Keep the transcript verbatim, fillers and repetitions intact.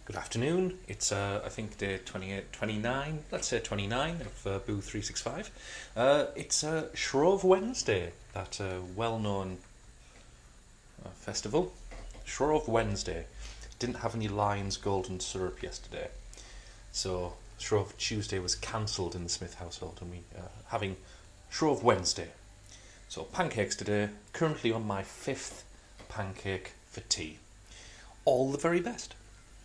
Good afternoon. It's uh, I think day twenty-eight, twenty-nine. Let's say twenty-nine of uh, Boo three sixty-five. Uh, it's uh, Shrove Wednesday, that uh, well-known uh, festival. Shrove Wednesday. Didn't have any Lion's Golden Syrup yesterday, so Shrove Tuesday was cancelled in the Smith household, and we uh, having Shrove Wednesday. So pancakes today. Currently on my fifth pancake for tea. All the very best.